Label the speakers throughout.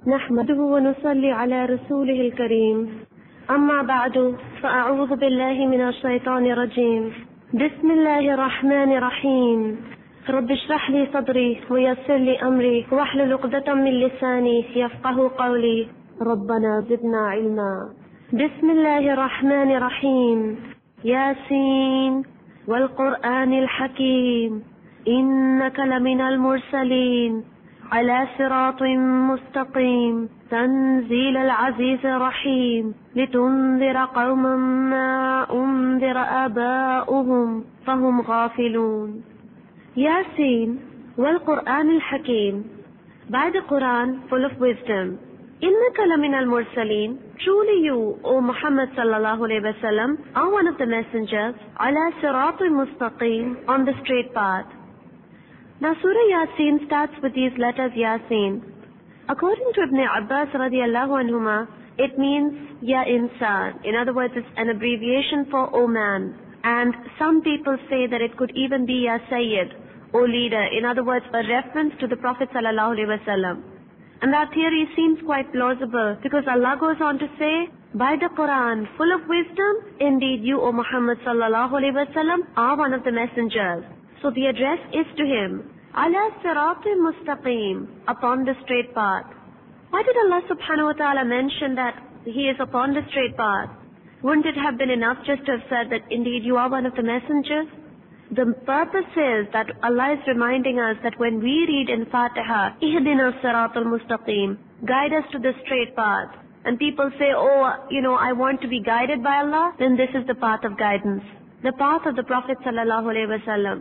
Speaker 1: نحمده ونصلي على رسوله الكريم أما بعد فأعوذ بالله من الشيطان الرجيم بسم الله الرحمن الرحيم رب اشرح لي صدري ويسر لي أمري واحلل عقدة من لساني يفقه قولي ربنا زدنا علما. بسم الله الرحمن الرحيم ياسين والقرآن الحكيم إنك لمن المرسلين على صراط مستقيم تنزيل العزيز الرحيم لتنذر قوما ما أنذر آباؤهم فهم غافلون. Yasin والقرآن الحكيم, by the Quran full of wisdom. إنك لمن المرسلين, truly you, O Muhammad sallallahu alayhi wa sallam, are one of the messengers, على صراط مستقيم, on the straight path. Now Surah Yasin starts with these letters Yasin. According to Ibn Abbas radiallahu anhuma, it means Ya Insan. In other words, it's an abbreviation for O man. And some people say that it could even be Ya Sayyid, O leader. In other words, a reference to the Prophet sallallahu alaihi wasallam. And that theory seems quite plausible because Allah goes on to say, by the Quran, full of wisdom, indeed you, O Muhammad sallallahu alaihi wasallam, are one of the messengers. So the address is to him, ala siratim mustaqim, upon the straight path. Why did Allah subhanahu wa ta'ala mention that he is upon the straight path? Wouldn't it have been enough just to have said that indeed you are one of the messengers? The purpose is that Allah is reminding us that when we read in Fatiha, ihdina siratal mustaqim, guide us to the straight path. And people say, I want to be guided by Allah, then this is the path of guidance. The path of the Prophet sallallahu alaihi wasallam.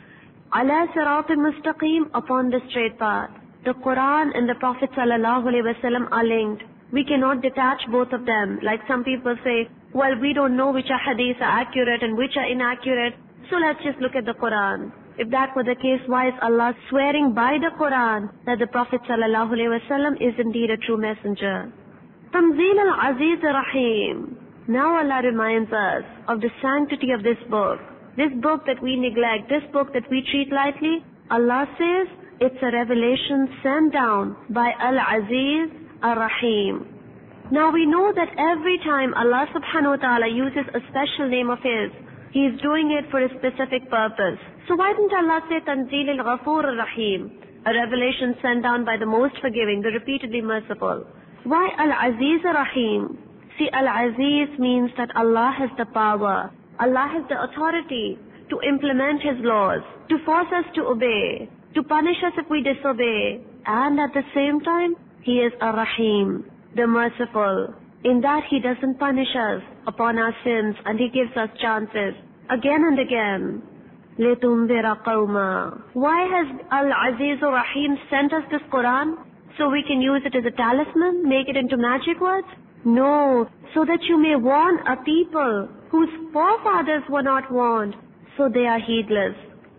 Speaker 1: Ala siratal mustaqim, upon the straight path. The Quran and the Prophet sallallahu alaihi wasallam are linked. We cannot detach both of them. Like some people say, well, we don't know which hadiths are accurate and which are inaccurate, so let's just look at the Quran. If that were the case, why is Allah swearing by the Quran that the Prophet sallallahu alaihi wasallam is indeed a true messenger? Tanzeel al-Aziz ar-Rahim. Now Allah reminds us of the sanctity of this book. This book that we neglect, this book that we treat lightly, Allah says it's a revelation sent down by Al-Aziz Ar-Rahim. Now we know that every time Allah subhanahu wa ta'ala uses a special name of His, He is doing it for a specific purpose. So why didn't Allah say Tanzeel al-Ghafur Ar-Rahim, a revelation sent down by the most forgiving, the repeatedly merciful? Why Al-Aziz Ar-Rahim? See, Al-Aziz means that Allah has the power, Allah has the authority to implement His laws, to force us to obey, to punish us if we disobey. And at the same time, He is Ar-Rahim, the merciful, in that He doesn't punish us upon our sins and He gives us chances again and again. لِتُنذِرَ قَوْمًا. Why has Al-Aziz Ar-Rahim sent us this Quran? So we can use it as a talisman, make it into magic words? No, so that you may warn a people whose forefathers were not warned, so they are heedless.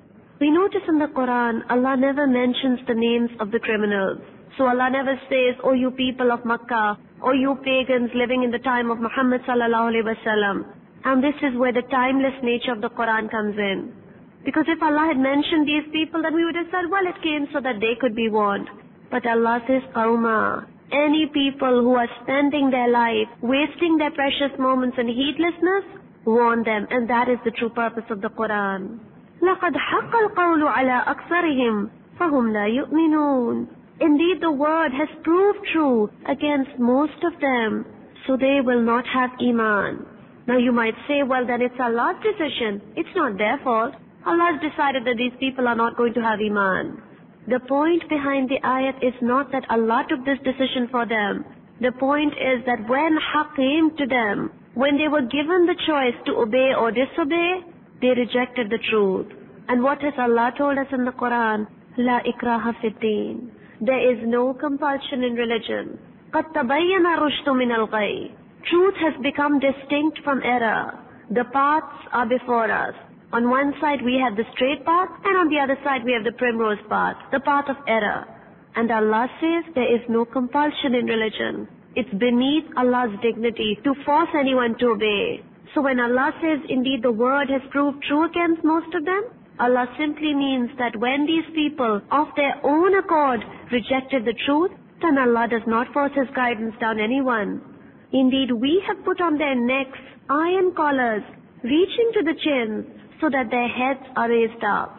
Speaker 1: We notice in the Quran, Allah never mentions the names of the criminals. So Allah never says, oh you people of Makkah, or you pagans living in the time of Muhammad sallallahu alaihi wasallam. And this is where the timeless nature of the Quran comes in. Because if Allah had mentioned these people, then we would have said, well, it came so that they could be warned. But Allah says, Qawma, any people who are spending their life, wasting their precious moments in heedlessness, warn them. And that is the true purpose of the Quran. لَقَدْ حَقَّ الْقَوْلُ عَلَىٰ أَكْثَرِهِمْ فَهُمْ لَا يُؤْمِنُونَ. Indeed, the word has proved true against most of them, so they will not have Iman. Now you might say, well then it's Allah's decision. It's not their fault. Allah has decided that these people are not going to have Iman. The point behind the ayat is not that Allah took this decision for them. The point is that when Haqq came to them, when they were given the choice to obey or disobey, they rejected the truth. And what has Allah told us in the Quran? La ikraha fid-deen. There is no compulsion in religion. قَدْ تَبَيَّنَ الرُّشْدُ مِنَ الْغَيِّ. Truth has become distinct from error. The paths are before us. On one side we have the straight path, and on the other side we have the primrose path, the path of error. And Allah says there is no compulsion in religion. It's beneath Allah's dignity to force anyone to obey. So when Allah says indeed the word has proved true against most of them, Allah simply means that when these people of their own accord rejected the truth, then Allah does not force His guidance down anyone. Indeed, we have put on their necks iron collars reaching to the chin so that their heads are raised up.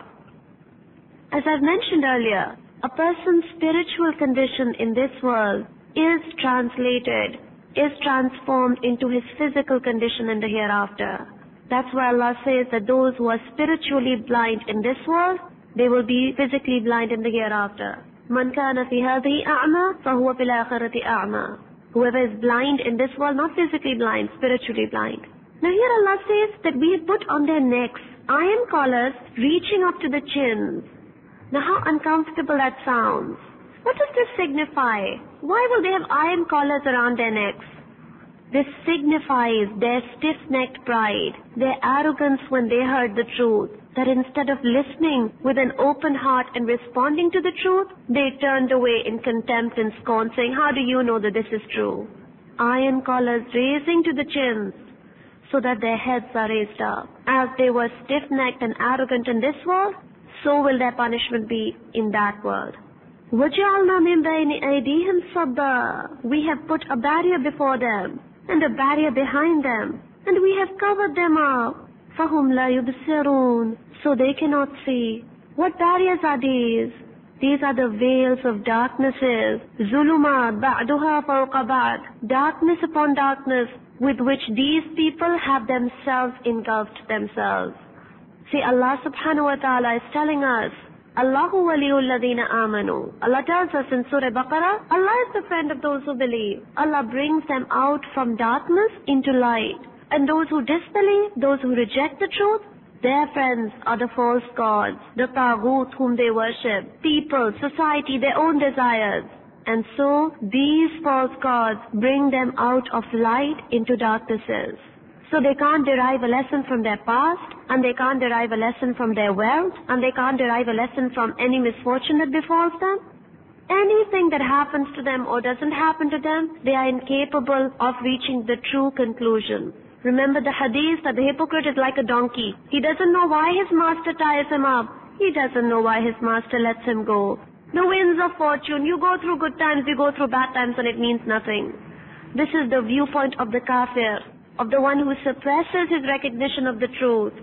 Speaker 1: As I've mentioned earlier, a person's spiritual condition in this world is transformed into his physical condition in the hereafter. That's why Allah says that those who are spiritually blind in this world, they will be physically blind in the hereafter. Man kana fi hadhihi a'ma fahuwa fil akhirati a'ma. Whoever is blind in this world, not physically blind, spiritually blind. Now here Allah says that we have put on their necks iron collars reaching up to the chins. Now how uncomfortable that sounds. What does this signify? Why will they have iron collars around their necks? This signifies their stiff-necked pride, their arrogance when they heard the truth, that instead of listening with an open heart and responding to the truth, they turned away in contempt and scorn, saying, how do you know that this is true? Iron collars raising to the chins so that their heads are raised up. As they were stiff-necked and arrogant in this world, so will their punishment be in that world. وَجَعَلْنَا مِنْ بَيْنِ أَيْدِيهِمْ صَدًّا. We have put a barrier before them and a barrier behind them, and we have covered them up. فَهُمْ لَا يُبْصِرُونَ. So they cannot see. What barriers are these? These are the veils of darknesses. ظُلُمَاتٍ بَعْدُهَا فَوْقَ بَعْدٍ. Darkness upon darkness with which these people have themselves engulfed themselves. See, Allah subhanahu wa ta'ala is telling us, Allahu waliyul ladina amanu. Allah tells us in Surah Baqarah, Allah is the friend of those who believe. Allah brings them out from darkness into light. And those who disbelieve, those who reject the truth, their friends are the false gods, the taghut whom they worship, people, society, their own desires. And so, these false gods bring them out of light into darknesses. So they can't derive a lesson from their past, and they can't derive a lesson from their wealth, and they can't derive a lesson from any misfortune that befalls them. Anything that happens to them or doesn't happen to them, they are incapable of reaching the true conclusion. Remember the hadith that the hypocrite is like a donkey. He doesn't know why his master ties him up. He doesn't know why his master lets him go. The winds of fortune, you go through good times, you go through bad times, and it means nothing. This is the viewpoint of the kafir, of the one who suppresses his recognition of the truth.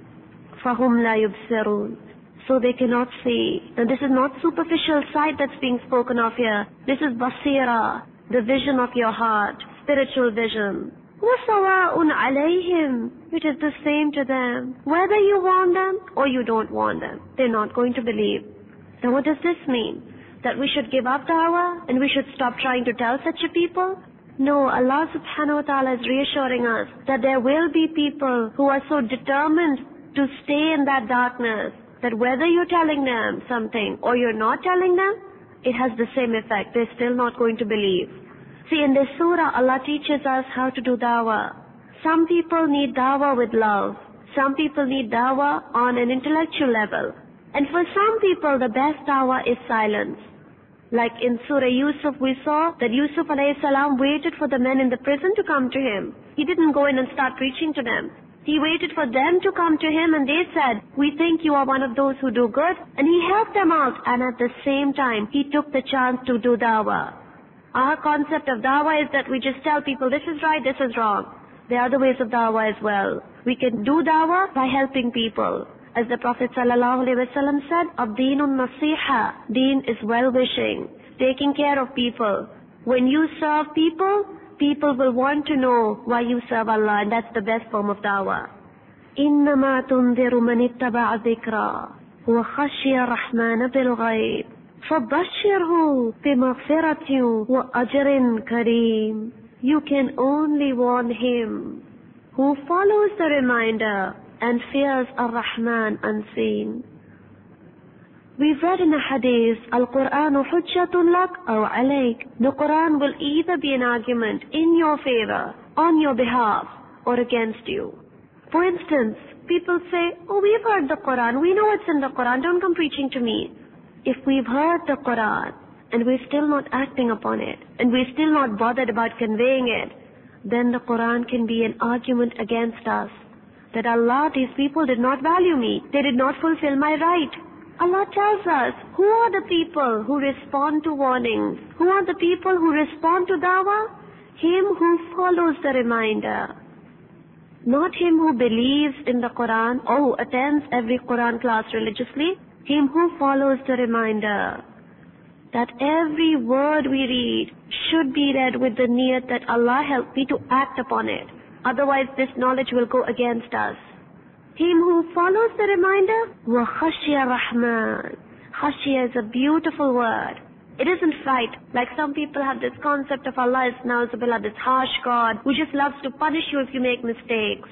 Speaker 1: فَهُمْ لَا يُبْصِرُونَ. So they cannot see. And this is not superficial sight that's being spoken of here. This is basira, the vision of your heart, spiritual vision. وَسَوَاءٌ عَلَيْهِمْ. It is the same to them. Whether you warn them or you don't warn them, they're not going to believe. Now what does this mean? That we should give up da'wah and we should stop trying to tell such a people? No, Allah subhanahu wa ta'ala is reassuring us that there will be people who are so determined to stay in that darkness that whether you're telling them something or you're not telling them, it has the same effect. They're still not going to believe. See, in this surah, Allah teaches us how to do da'wah. Some people need da'wah with love. Some people need da'wah on an intellectual level. And for some people, the best da'wah is silence. Like in Surah Yusuf, we saw that Yusuf alayhi salam waited for the men in the prison to come to him. He didn't go in and start preaching to them. He waited for them to come to him and they said, we think you are one of those who do good. And he helped them out, and at the same time, he took the chance to do da'wah. Our concept of da'wah is that we just tell people this is right, this is wrong. There are other ways of da'wah as well. We can do da'wah by helping people. As the Prophet ﷺ said, Ad-deenun nasiha. Deen is well-wishing, taking care of people. When you serve people, people will want to know why you serve Allah, and that's the best form of da'wah. إِنَّمَا تُنذِرُ مَنِ اتَّبَعَ ذِكْرًا وَخَشِيَ الرَّحْمَنَ بِالْغَيْبِ فَبَشِّرْهُ بِمَغْفِرَةٍ وَأَجْرٍ كَرِيمٍ. You can only warn him who follows the reminder and fears Ar-Rahman unseen. We've read in a hadith, Al-Qur'anu hujjatun lak aw alayk. The Qur'an will either be an argument in your favor, on your behalf, or against you. For instance, people say, oh, we've heard the Qur'an, we know what's in the Qur'an, don't come preaching to me. If we've heard the Qur'an, and we're still not acting upon it, and we're still not bothered about conveying it, then the Qur'an can be an argument against us. That Allah, these people did not value me. They did not fulfill my right. Allah tells us, who are the people who respond to warnings? Who are the people who respond to dawah? Him who follows the reminder. Not him who believes in the Quran or who attends every Quran class religiously. Him who follows the reminder. That every word we read should be read with the niyat that Allah help me to act upon it. Otherwise this knowledge will go against us. Him who follows the reminder, وَخَشْيَ Rahman. Khashya is a beautiful word. It isn't fright. Like some people have this concept of Allah is na'uzubillah, this harsh God who just loves to punish you if you make mistakes.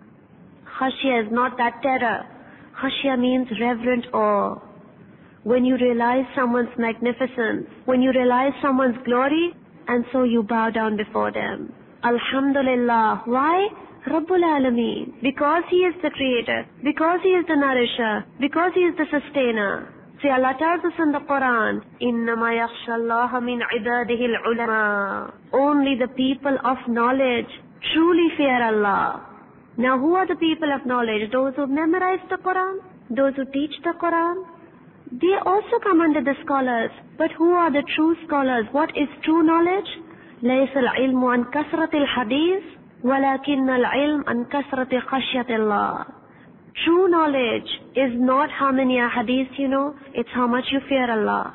Speaker 1: Khashya is not that terror. Khashya means reverent awe. When you realize someone's magnificence, when you realize someone's glory, and so you bow down before them. Alhamdulillah. Why? Rabbul Alameen. Because He is the Creator, because He is the Nourisher, because He is the Sustainer. See, Allah tells us in the Quran, إِنَّمَا يَخْشَى اللَّهَ مِنْ عِبَادِهِ الْعُلَمَاءِ. Only the people of knowledge truly fear Allah. Now who are the people of knowledge? Those who memorize the Quran? Those who teach the Quran? They also come under the scholars. But who are the true scholars? What is true knowledge? لَيْسَ الْعِلْمُ عَنْ كَثْرَةِ الْحَدِيثِ وَلَكِنَّ الْعِلْمُ عَنْ كَثْرَةِ خَشْيَةِ اللَّهِ. True knowledge is not how many hadiths you know, it's how much you fear Allah.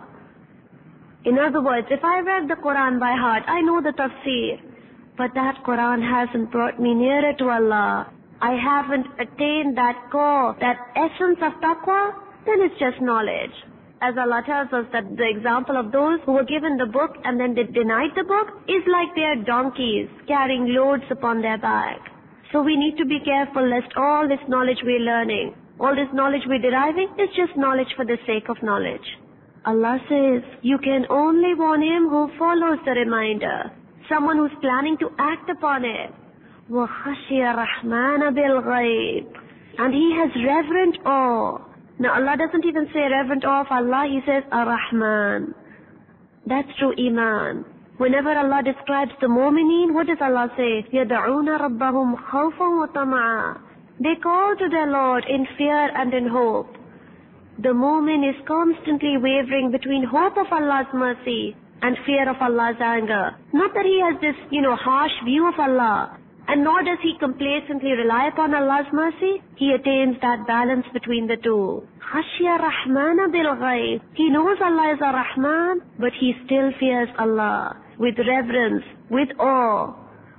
Speaker 1: In other words, if I read the Quran by heart, I know the tafsir, but that Quran hasn't brought me nearer to Allah, I haven't attained that core, that essence of taqwa, then it's just knowledge. As Allah tells us that the example of those who were given the book and then they denied the book is like they are donkeys carrying loads upon their back. So we need to be careful lest all this knowledge we're learning, all this knowledge we're deriving is just knowledge for the sake of knowledge. Allah says, you can only warn him who follows the reminder, someone who's planning to act upon it. وَخَشِيَ الرَّحْمَنَ بِالْغَيْبِ. And he has reverent awe. Now Allah doesn't even say reverent awe of Allah, He says Ar-Rahman. That's true Iman. Whenever Allah describes the mu'mineen, what does Allah say? يَدْعُونَ رَبَّهُمْ خَوْفًا وَطَمَعًا. They call to their Lord in fear and in hope. The mu'min is constantly wavering between hope of Allah's mercy and fear of Allah's anger. Not that he has this, harsh view of Allah. And nor does he complacently rely upon Allah's mercy. He attains that balance between the two. Khashya Rahmana bil Ghaib. He knows Allah is Ar-Rahman, but he still fears Allah with reverence, with awe.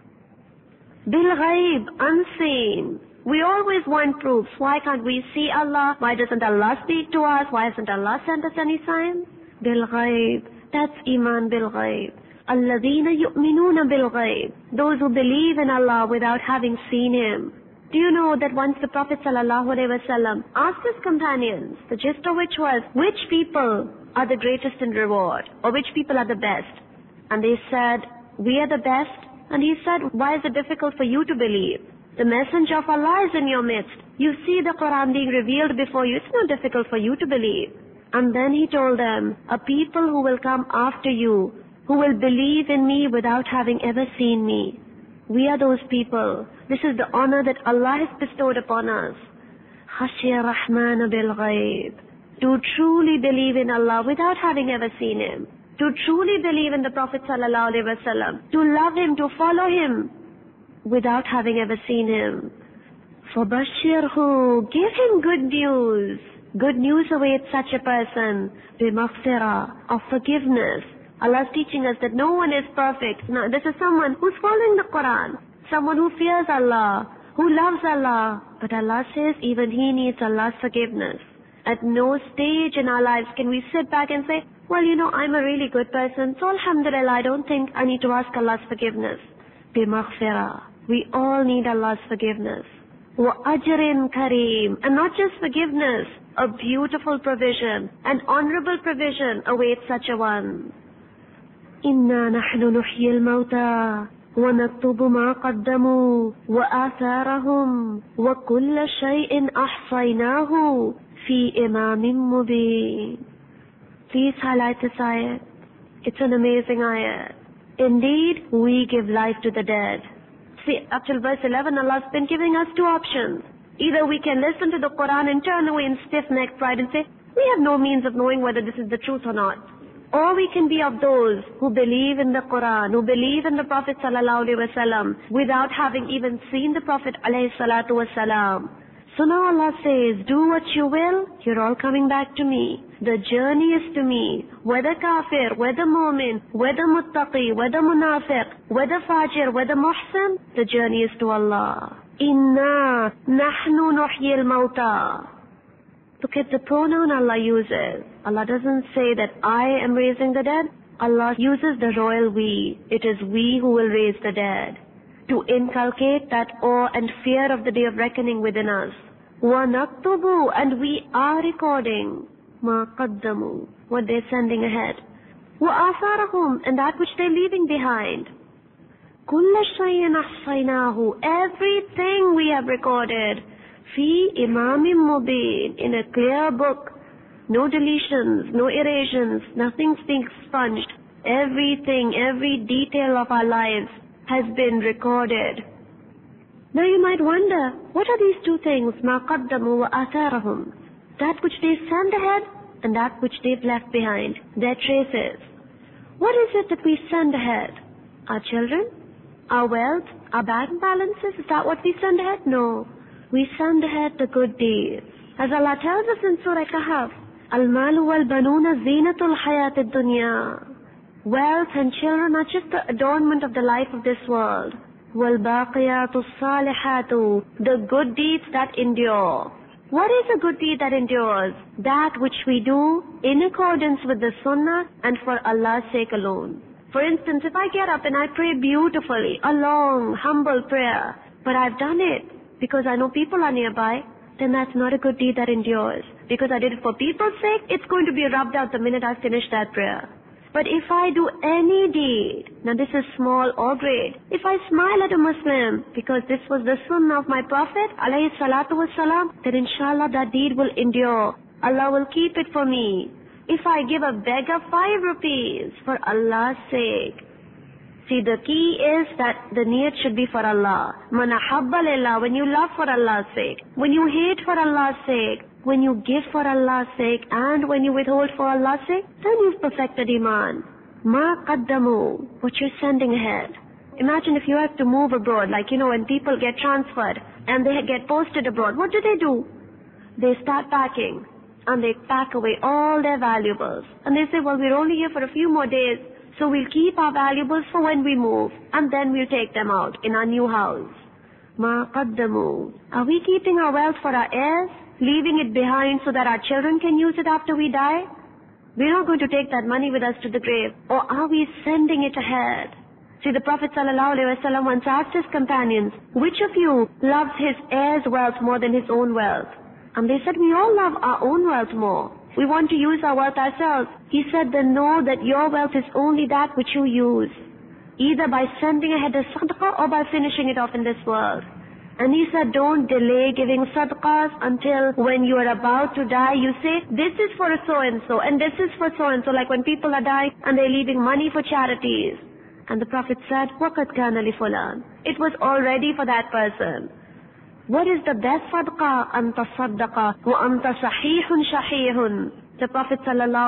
Speaker 1: Bil Ghaib, unseen. We always want proofs. Why can't we see Allah? Why doesn't Allah speak to us? Why hasn't Allah sent us any sign? Bil Ghaib. That's Iman bil Ghaib. الَّذِينَ يُؤْمِنُونَ بِالْغَيْبِ. Those who believe in Allah without having seen Him. Do you know that once the Prophet ﷺ asked his companions, the gist of which was, which people are the greatest in reward? Or which people are the best? And they said, we are the best. And he said, why is it difficult for you to believe? The messenger of Allah is in your midst. You see the Quran being revealed before you. It's not difficult for you to believe. And then he told them, a people who will come after you, who will believe in me without having ever seen me. We are those people. This is the honor that Allah has bestowed upon us. Khashya Rahman bil Ghaib. To truly believe in Allah without having ever seen Him. To truly believe in the Prophet ﷺ. To love Him, to follow Him without having ever seen Him. فَبَشِّرْهُ. Give him good news. Good news awaits such a person. بِمَغْفِرَةٍ. Of forgiveness. Allah is teaching us that no one is perfect. No, this is someone who's following the Quran. Someone who fears Allah, who loves Allah. But Allah says even he needs Allah's forgiveness. At no stage in our lives can we sit back and say, well, I'm a really good person, so alhamdulillah, I don't think I need to ask Allah's forgiveness. Bimaghfirah. We all need Allah's forgiveness. Wa ajrin kareem. And not just forgiveness, a beautiful provision, an honorable provision awaits such a one. إِنَّا نَحْنُ نُحْيِي الْمَوْتَى وَنَكْتُبُ مَا قَدَّمُوا وَآثَارَهُمْ وَكُلَّ شَيْءٍ أَحْصَيْنَاهُ فِي إِمَامٍ مُبِينٍ. Please highlight this ayat. It's an amazing ayat. Indeed, we give life to the dead. See, up till verse 11, Allah's been giving us two options. Either we can listen to the Quran and turn away in stiff-necked pride and say, We have no means of knowing whether this is the truth or not. Or we can be of those who believe in the Quran, who believe in the Prophet ﷺ without having even seen the Prophet ﷺ. So now Allah says, do what you will, you're all coming back to me. The journey is to me. Whether kafir, whether mu'min, whether muttaqi, whether munafiq, whether fajir, whether muhsin, the journey is to Allah. Inna nahnu nuhyi al-mawta. Look at the pronoun Allah uses. Allah doesn't say that I am raising the dead. Allah uses the royal we. It is we who will raise the dead. To inculcate that awe and fear of the day of reckoning within us. وَنَكْتُبُ, and we are recording مَا قَدَّمُوا, what they're sending ahead. وَآثَارَهُمْ, and that which they're leaving behind. كُلَّ شَيْءٍ أَحْصَيْنَاهُ, everything we have recorded. فِي إِمَامٍ مُبِينٍ, in a clear book. No deletions, no erasions, nothing's being expunged. Everything, every detail of our lives has been recorded. Now you might wonder, what are these two things? مَا قَدَّمُوا وَآثَارَهُمْ, that which they send ahead and that which they've left behind, their traces. What is it that we send ahead? Our children? Our wealth? Our bank balances? Is that what we send ahead? No. We send ahead the good deeds. As Allah tells us in Surah Kahf, Al-Malu wal-Banuna zinatul hayat ad-dunya. Wealth and children are just the adornment of the life of this world. Wal-Baqiyatu salihatu, the good deeds that endure. What is a good deed that endures? That which we do in accordance with the Sunnah and for Allah's sake alone. For instance, if I get up and I pray beautifully, a long, humble prayer, but I've done it because I know people are nearby, then that's not a good deed that endures. Because I did it for people's sake, it's going to be rubbed out the minute I finish that prayer. But if I do any deed, now this is small or great, if I smile at a Muslim because this was the sunnah of my Prophet alayhi salatu wasalam, then inshallah that deed will endure. Allah will keep it for me. If I give a beggar 5 rupees for Allah's sake, see, the key is that the niyat should be for Allah. Man ahabba lillah, when you love for Allah's sake, when you hate for Allah's sake, when you give for Allah's sake, and when you withhold for Allah's sake, then you've perfected Iman. Ma qaddamu, what you're sending ahead. Imagine if you have to move abroad, like when people get transferred and they get posted abroad, what do? They start packing, and they pack away all their valuables. And they say, well, we're only here for a few more days, so we'll keep our valuables for when we move, and then we'll take them out in our new house. Ma qaddamu. Are we keeping our wealth for our heirs, leaving it behind so that our children can use it after we die? We're not going to take that money with us to the grave. Or are we sending it ahead? See, the Prophet ﷺ once asked his companions, which of you loves his heir's wealth more than his own wealth? And they said, we all love our own wealth more. We want to use our wealth ourselves. He said, then know that your wealth is only that which you use, either by sending ahead a sadaqah or by finishing it off in this world. And he said, don't delay giving sadaqahs until when you are about to die, you say, this is for a so-and-so, and this is for so-and-so, like when people are dying and they're leaving money for charities. And the Prophet said, وَقَدْ كَانَ لِفُلَانٍ, it was already for that person. What is the best sadaqah? أَنْتَ صَدَّقَ وَأَنْتَ صَحِيحٌ شَحِيحٌ. The Prophet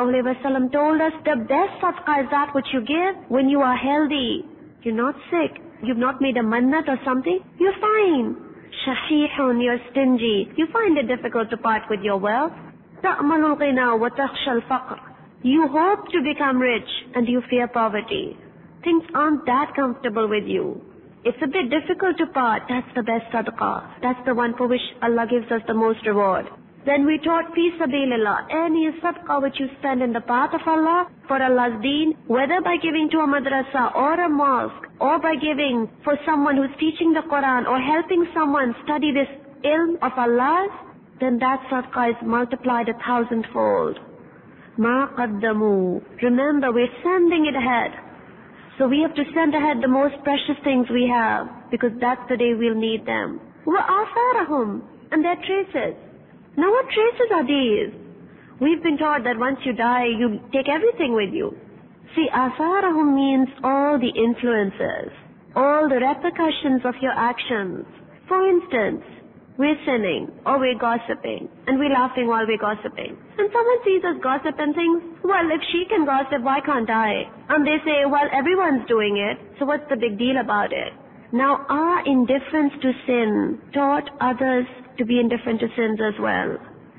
Speaker 1: ﷺ told us, the best sadaqah is that which you give when you are healthy. You're not sick. You've not made a mannat or something. You're fine. Shahihun, you're stingy. You find it difficult to part with your wealth. تَأْمَلُ الْغِنَى وَتَخْشَى الْفَقْرِ. You hope to become rich and you fear poverty. Things aren't that comfortable with you. It's a bit difficult to part. That's the best sadaqah. That's the one for which Allah gives us the most reward. Then we taught fi sabilillah, any sadaqah which you spend in the path of Allah, for Allah's deen, whether by giving to a madrasa or a mosque, or by giving for someone who's teaching the Quran, or helping someone study this ilm of Allah's, then that sadaqah is multiplied 1,000-fold. Ma qaddamu. Remember, we're sending it ahead. So we have to send ahead the most precious things we have, because that's the day we'll need them. Wa atharahum, and their traces. Now what traces are these? We've been taught that once you die, you take everything with you. See, atharahum means all the influences, all the repercussions of your actions. For instance, we're sinning or we're gossiping and we're laughing while we're gossiping. And someone sees us gossip and thinks, well, if she can gossip, why can't I? And they say, well, everyone's doing it, so what's the big deal about it? Now, our indifference to sin taught others to be indifferent to sins as well.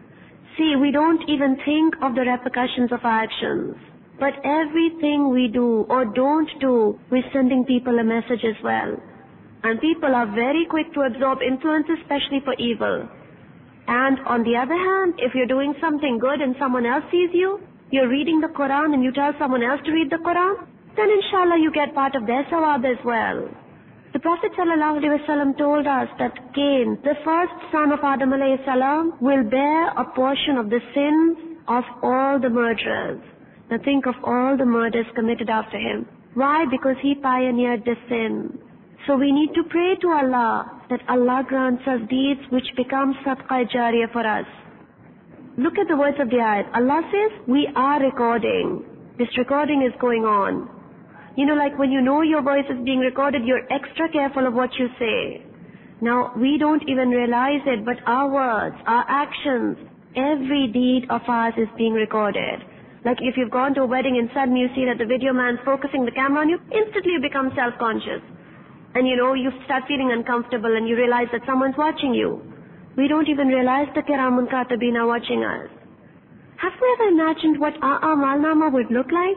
Speaker 1: See, we don't even think of the repercussions of our actions. But everything we do or don't do, we're sending people a message as well. And people are very quick to absorb influence, especially for evil. And on the other hand, if you're doing something good and someone else sees you, you're reading the Quran and you tell someone else to read the Quran, then inshallah you get part of their sawab as well. The Prophet ﷺ told us that Cain, the first son of Adam alayhi salam, will bear a portion of the sins of all the murderers. Now think of all the murders committed after him. Why? Because he pioneered the sin. So we need to pray to Allah that Allah grants us deeds which become sadaqah jariyah for us. Look at the words of the ayat. Allah says, we are recording. This recording is going on. You know, like when you know your voice is being recorded, you're extra careful of what you say. Now, we don't even realize it, but our words, our actions, every deed of ours is being recorded. Like if you've gone to a wedding and suddenly you see that the video man's focusing the camera on you, instantly you become self-conscious. And you know, you start feeling uncomfortable and you realize that someone's watching you. We don't even realize the Kiramun Katibin are watching us. Have we ever imagined what our Amal Nama would look like?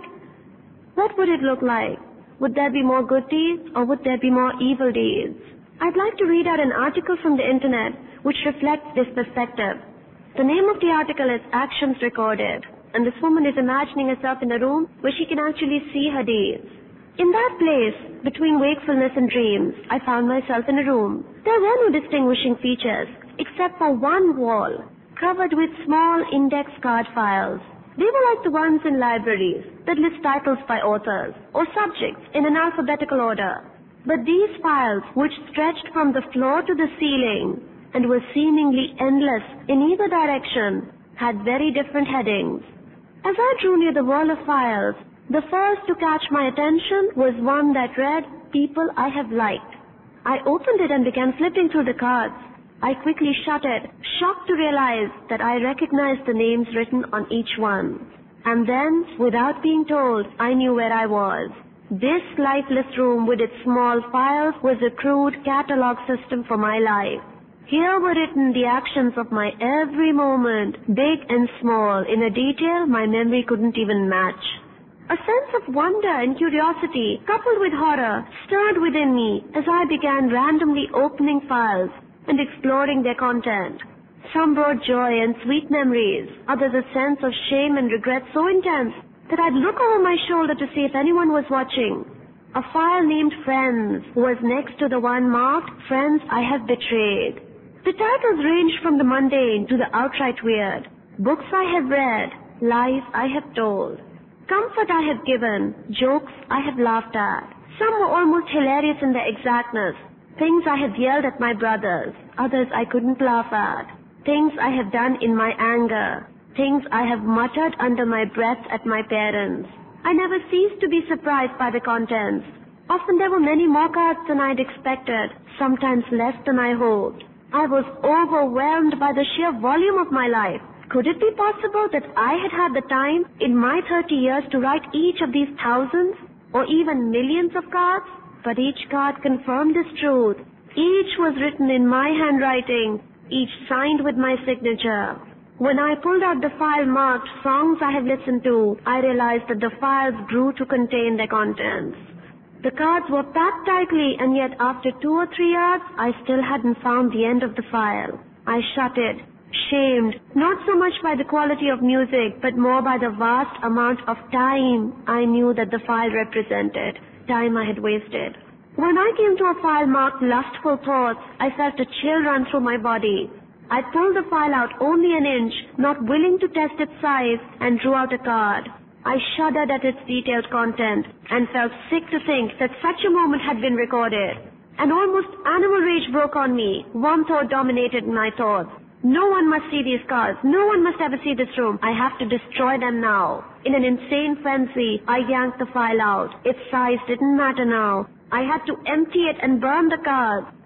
Speaker 1: What would it look like? Would there be more good deeds or would there be more evil deeds? I'd like to read out an article from the internet which reflects this perspective. The name of the article is Actions Recorded, and this woman is imagining herself in a room where she can actually see her deeds. In that place, between wakefulness and dreams, I found myself in a room. There were no distinguishing features, except for one wall, covered with small index card files. They were like the ones in libraries that list titles by authors or subjects in an alphabetical order. But these files, which stretched from the floor to the ceiling and were seemingly endless in either direction, had very different headings. As I drew near the wall of files, the first to catch my attention was one that read, People I Have Liked. I opened it and began flipping through the cards. I quickly shut it, shocked to realize that I recognized the names written on each one. And then, without being told, I knew where I was. This lifeless room with its small files was a crude catalog system for my life. Here were written the actions of my every moment, big and small, in a detail my memory couldn't even match. A sense of wonder and curiosity, coupled with horror, stirred within me as I began randomly opening files and exploring their content. Some brought joy and sweet memories, others a sense of shame and regret so intense that I'd look over my shoulder to see if anyone was watching. A file named Friends was next to the one marked Friends I Have Betrayed. The titles ranged from the mundane to the outright weird. Books I have read, lies I have told. Comfort I have given, jokes I have laughed at. Some were almost hilarious in their exactness. Things I have yelled at my brothers, others I couldn't laugh at. Things I have done in my anger. Things I have muttered under my breath at my parents. I never ceased to be surprised by the contents. Often there were many more cards than I'd expected, sometimes less than I hoped. I was overwhelmed by the sheer volume of my life. Could it be possible that I had had the time in my 30 years to write each of these thousands or even millions of cards? But each card confirmed this truth. Each was written in my handwriting, each signed with my signature. When I pulled out the file marked Songs I Have Listened to, I realized that the files grew to contain their contents. The cards were packed tightly, and yet after 2 or 3 years, I still hadn't found the end of the file. I shut it, shamed, not so much by the quality of music, but more by the vast amount of time I knew that the file represented, time I had wasted. When I came to a file marked Lustful Thoughts, I felt a chill run through my body. I pulled the file out only an inch, not willing to test its size, and drew out a card. I shuddered at its detailed content and felt sick to think that such a moment had been recorded. An almost animal rage broke on me. One thought dominated my thoughts. No one must see these cards. No one must ever see this room. I have to destroy them now. In an insane frenzy, I yanked the file out. Its size didn't matter now. I had to empty it and burn the cards.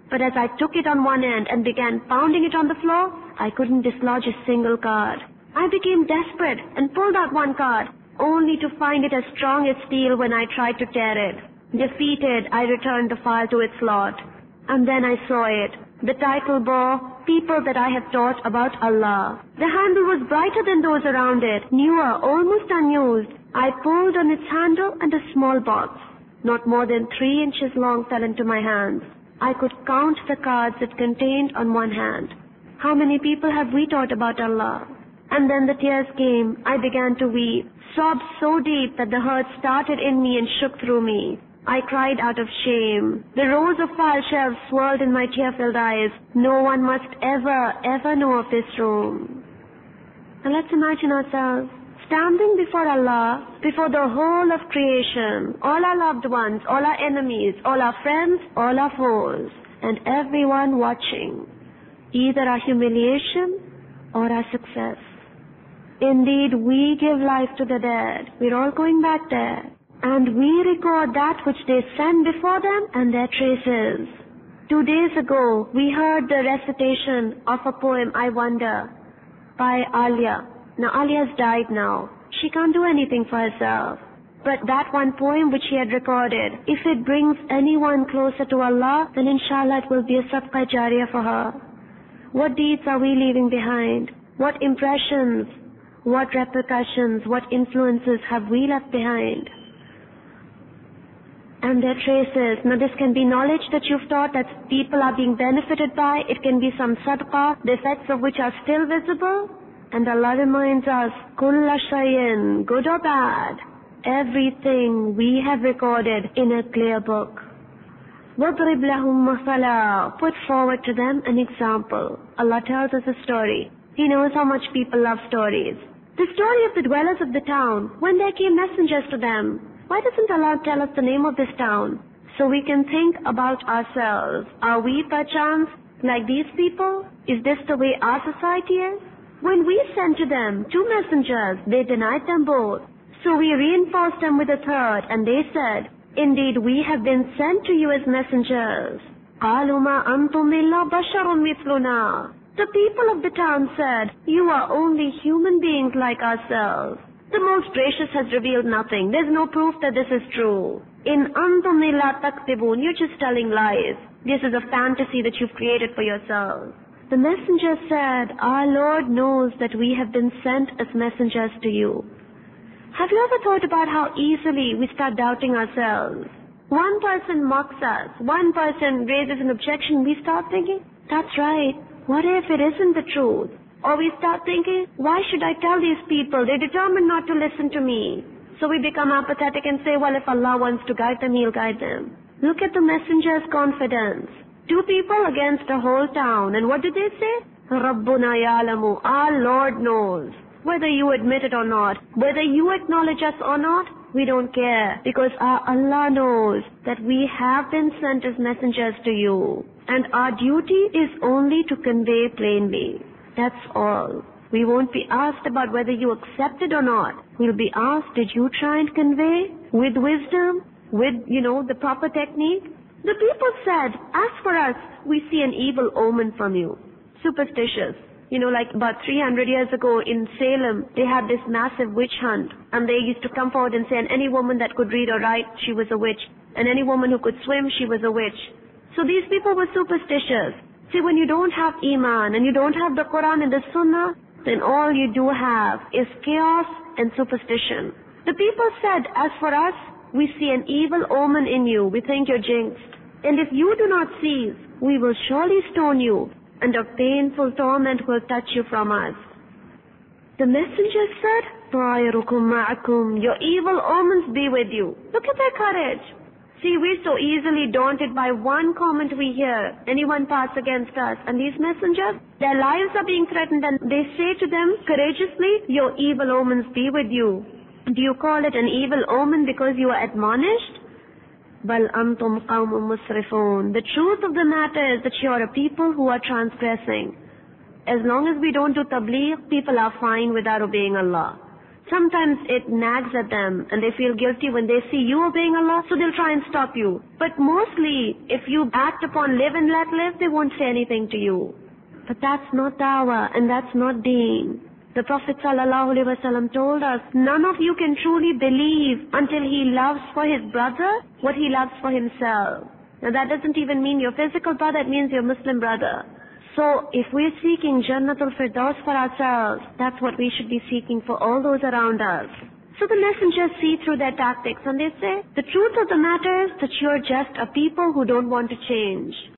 Speaker 1: But as I took it on one end and began pounding it on the floor, I couldn't dislodge a single card. I became desperate and pulled out one card, only to find it as strong as steel when I tried to tear it. Defeated, I returned the file to its slot. And then I saw it. The title bore, People That I Have Taught About Allah. The handle was brighter than those around it, newer, almost unused. I pulled on its handle and a small box, not more than 3 inches long, fell into my hands. I could count the cards it contained on one hand. How many people have we taught about Allah? And then the tears came. I began to weep, sobbed so deep that the hurt started in me and shook through me. I cried out of shame. The rows of file shelves swirled in my tear-filled eyes. No one must ever know of this room. Now let's imagine ourselves standing before Allah, before the whole of creation, all our loved ones, all our enemies, all our friends, all our foes, and everyone watching, either our humiliation or our success. Indeed, we give life to the dead. We're all going back there. And we record that which they send before them and their traces. 2 days ago, we heard the recitation of a poem, I Wonder, by Alia. Now, Alia's died now. She can't do anything for herself. But that one poem which she had recorded, if it brings anyone closer to Allah, then inshallah it will be a sadaqah jariyah for her. What deeds are we leaving behind? What impressions, what repercussions, what influences have we left behind? And their traces. Now this can be knowledge that you've taught that people are being benefited by. It can be some sadaqah, the effects of which are still visible. And Allah reminds us, Kulla shayin, good or bad, everything we have recorded in a clear book. وَضْرِبْ لَهُمْ مَثَلًا, put forward to them an example. Allah tells us a story. He knows how much people love stories. The story of the dwellers of the town, when there came messengers to them. Why doesn't Allah tell us the name of this town? So we can think about ourselves. Are we perchance like these people? Is this the way our society is? When we sent to them 2 messengers, they denied them both. So we reinforced them with a third, and they said, Indeed, we have been sent to you as messengers. قَالُوا مَا أَنْتُمْ إِلَّا بَشَرٌ مِثْلُنَا. The people of the town said, You are only human beings like ourselves. The most gracious has revealed nothing. There's no proof that this is true. In antum illa taktibun, you're just telling lies. This is a fantasy that you've created for yourselves. The messenger said, Our Lord knows that we have been sent as messengers to you. Have you ever thought about how easily we start doubting ourselves? One person mocks us, one person raises an objection, we start thinking, that's right, what if it isn't the truth? Or we start thinking, why should I tell these people? They're determined not to listen to me. So we become apathetic and say, well, if Allah wants to guide them, He'll guide them. Look at the messenger's confidence. 2 people against a whole town. And what did they say? Rabbuna ya'lamu. Our Lord knows. Whether you admit it or not, whether you acknowledge us or not, we don't care. Because our Allah knows that we have been sent as messengers to you. And our duty is only to convey plainly. That's all. We won't be asked about whether you accept it or not. We'll be asked, did you try and convey with wisdom, with, the proper technique? The people said, as for us, we see an evil omen from you. Superstitious. Like about 300 years ago in Salem, they had this massive witch hunt. And they used to come forward and say, and any woman that could read or write, she was a witch. And any woman who could swim, she was a witch. So these people were superstitious. See, when you don't have Iman and you don't have the Quran and the Sunnah, then all you do have is chaos and superstition. The people said, as for us, we see an evil omen in you. We think you're jinxed. And if you do not cease, we will surely stone you, and a painful torment will touch you from us. The messenger said, طَائِرُكُمْ مَعَكُمْ. Your evil omens be with you. Look at their courage. See, we're so easily daunted by one comment we hear. Anyone pass against us. And these messengers, their lives are being threatened, and they say to them courageously, your evil omens be with you. Do you call it an evil omen because you are admonished? بَلْ أَنْتُمْ قَوْمٌ مُسْرِفُونَ. The truth of the matter is that you are a people who are transgressing. As long as we don't do tabligh, people are fine without obeying Allah. Sometimes it nags at them and they feel guilty when they see you obeying Allah, so they'll try and stop you. But mostly, if you act upon live and let live, they won't say anything to you. But that's not dawah and that's not deen. The Prophet ﷺ told us, none of you can truly believe until he loves for his brother what he loves for himself. Now that doesn't even mean your physical brother, it means your Muslim brother. So if we're seeking Jannatul Firdaus for ourselves, that's what we should be seeking for all those around us. So the messengers see through their tactics and they say, the truth of the matter is that you're just a people who don't want to change.